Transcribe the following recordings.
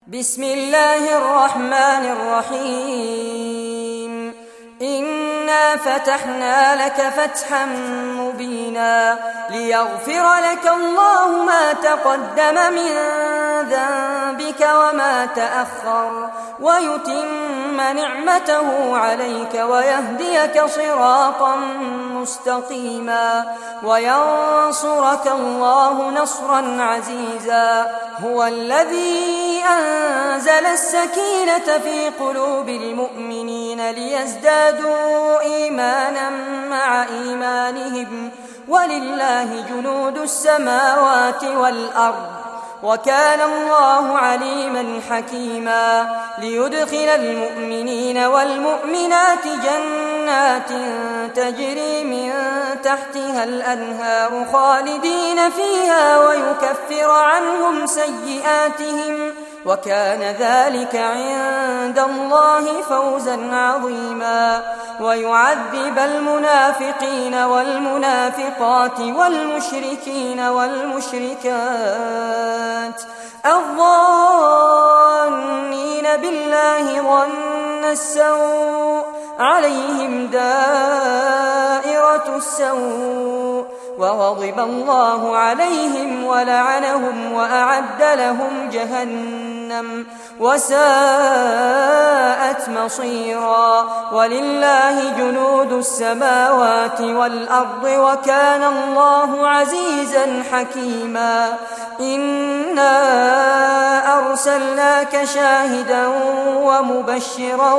بسم الله الرحمن الرحيم إنا فتحنا لك فتحا مبينا ليغفر لك الله ما تقدم من ذنبك وما تأخر ويتم نعمته عليك ويهديك صراطا مستقيما وينصرك الله نصرا عزيزا هو الذي أنزل السكينة في قلوب المؤمنين ليزدادوا إيمانا مع إيمانهم ولله جنود السماوات والأرض وكان الله عليما حكيما ليدخل المؤمنين والمؤمنات جنات تجري من تحتها الأنهار خالدين فيها ويكفر عنهم سيئاتهم وكان ذلك عند الله فوزا عظيما ويعذب المنافقين والمنافقات والمشركين والمشركات الظانين بالله ظن السوء عليهم دائرة السوء وغضب الله عليهم ولعنهم وأعد لهم جهنم وساءت مصيرا ولله جنود السماوات والأرض وكان الله عزيزا حكيما إنا أرسلناك شاهدا ومبشرا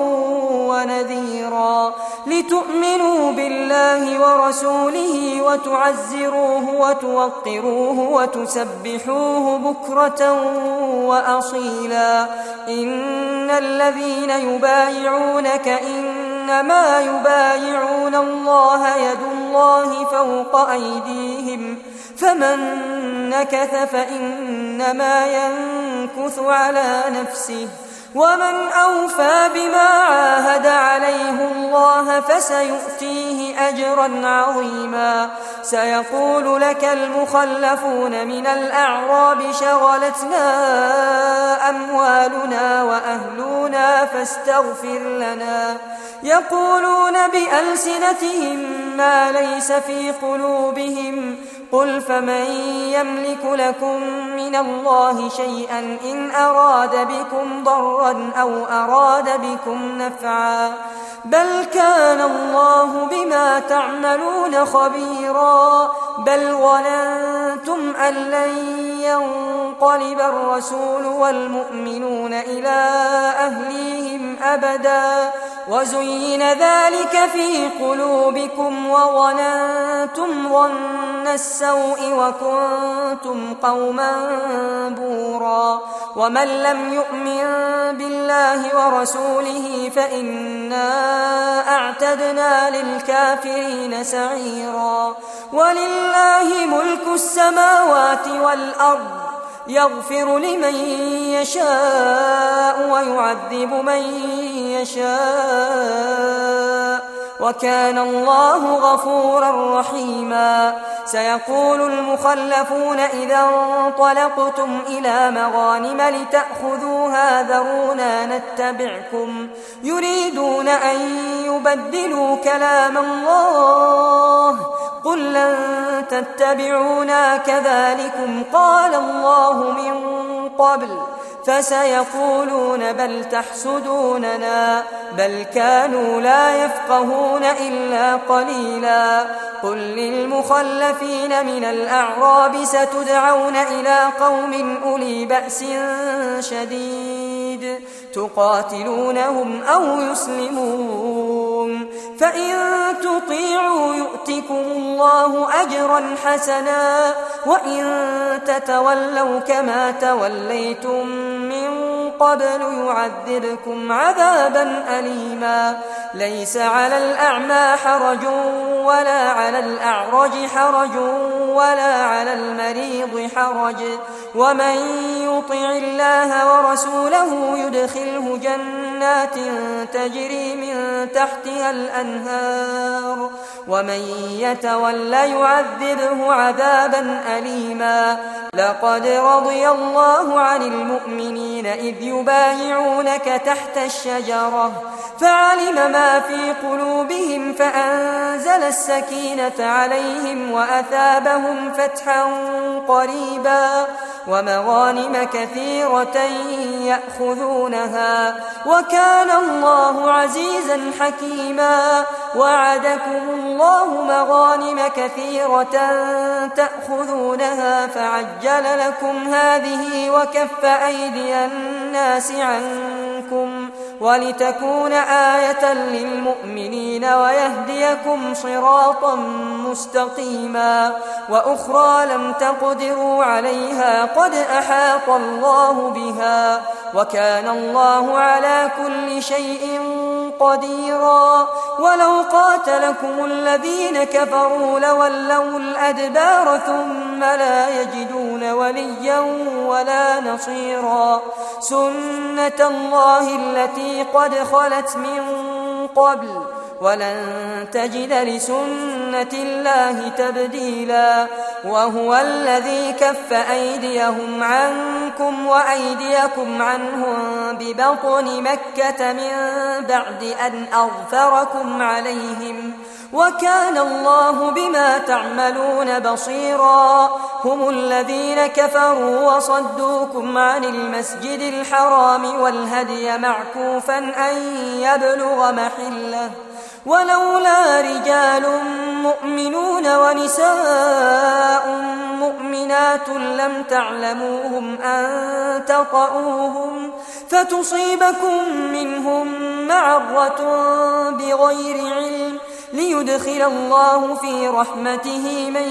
ونذيرا لتؤمنوا بالله ورسوله وتعزروه وتوقروه وتسبحوه بكرة وأصيلا إن الذين يبايعونك إنما يبايعون الله يد الله فوق أيديهم فمن نكث فإنما ينكث على نفسه ومن أوفى بما عاهد عليه الله فسيؤتيه أجرا عظيما سيقول لك المخلفون من الأعراب شغلتنا أموالنا وأهلنا فاستغفر لنا يقولون بألسنتهم ما ليس في قلوبهم قل فمن يملك لكم من الله شيئا إن أراد بكم ضرا أو أراد بكم نفعا بل كان الله بما تعملون خبيرا بل ظننتم أن لن ينقلب الرسول والمؤمنون إلى أهليهم أبدا وزين ذلك في قلوبكم وظننتم ظن السوء وكنتم قوما بورا ومن لم يؤمن بالله ورسوله فإنا أعتدنا للكافرين سعيرا ولله ملك السماوات والأرض يغفر لمن يشاء ويعذب من يشاء وكان الله غفورا رحيما سيقول المخلفون إذا انطلقتم إلى مغانم لتأخذوها ذرونا نتبعكم يريدون أن يبدلوا كلام الله قل لن تتبعونا كذلكم قال الله من قبل فسيقولون بل تحسدوننا بل كانوا لا يفقهون إلا قليلا قل للمخلفين من الأعراب ستدعون إلى قوم أولي بأس شديد تقاتلونهم أو يسلمون فإن تطيعوا يؤتكم الله أجرا حسنا وإن تتولوا كما توليتم من قبل يعذبكم عذابا أليما ليس على الأعمى حرج ولا على الأعرج حرج ولا على المريض حرج ومن يطع الله ورسوله يدخله جنات تجري من تحتها الأنهار ومن يتول يعذبه عذابا أليما لقد رضي الله عن المؤمنين إذ يبايعونك تحت الشجرة فعلم ما في قلوبهم فأنزل السكينة عليهم وأثابهم فتحا قريبا ومغانم كثيرة يأخذونها وكان الله عزيزا حكيما وعدكم الله مغانم كثيرة تأخذونها فعجل لكم هذه وكف أيدي الناس عنكم ولتكون آية للمؤمنين ويهديكم صراطا مستقيما وأخرى لم تقدروا عليها قد أحاط الله بها وكان الله على كل شيء قديرا ولو قاتلكم الذين كفروا لولوا الأدبار ثم لا يجدون وليا ولا نصيرا سنة الله التي قد خلت من قبل ولن تجد لسنة الله تبديلا وهو الذي كف أيديهم عنكم وأيديكم عنهم ببطن مكة من بعد أن أظفركم عليهم وكان الله بما تعملون بصيرا هم الذين كفروا وصدوكم عن المسجد الحرام والهدي معكوفا أن يبلغ محله ولولا رجال مؤمنون ونساء مؤمنات لم تعلموهم أن تطؤوهم فتصيبكم منهم معرة بغير علم ليدخل الله في رحمته من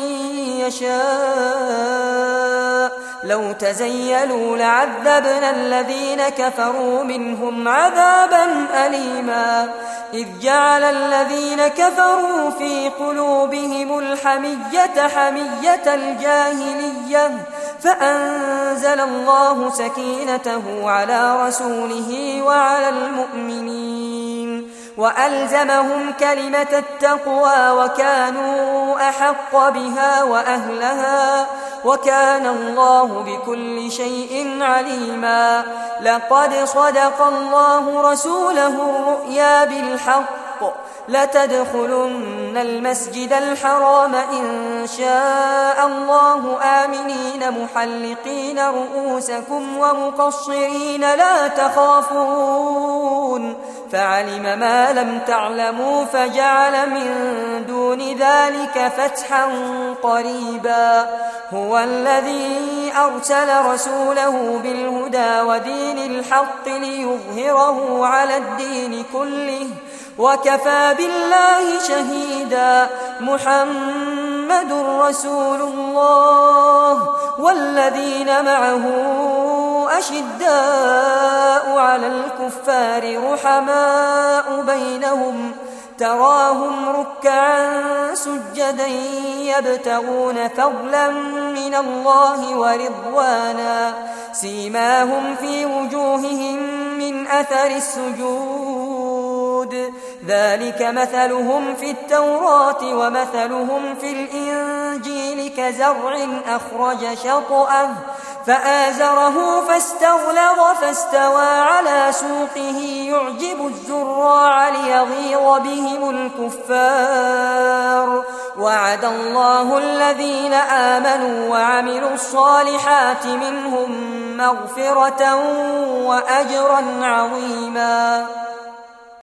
يشاء لو تزيلوا لعذبنا الذين كفروا منهم عذابا أليما إذ جعل الذين كفروا في قلوبهم الحمية حمية الجاهلية فأنزل الله سكينته على رسوله وعلى المؤمنين وألزمهم كلمة التقوى وكانوا أحق بها وأهلها وكان الله بكل شيء عليما لقد صدق الله رسوله الرؤيا بالحق لتدخلن المسجد الحرام إن شاء الله آمنين محلقين رؤوسكم ومقصرين لا تخافون فعلم ما لم تعلموا فجعل من دون ذلك فتحا قريبا هو الذي أرسل رسوله بالهدى ودين الحق ليظهره على الدين كله وكفى بالله شهيدا محمد رسول الله والذين معه أشداء على الكفار رحماء بينهم تراهم ركعا سجدا يبتغون فضلا من الله ورضوانا سيماهم في وجوههم من أثر السجود ذلك مثلهم في التوراة ومثلهم في الإنجيل كزرع أخرج شطأه فآزره فاستغلظ فاستوى على سوقه يعجب الزراع ليغيظ بهم الكفار وعد الله الذين آمنوا وعملوا الصالحات منهم مغفرة وأجرا عظيما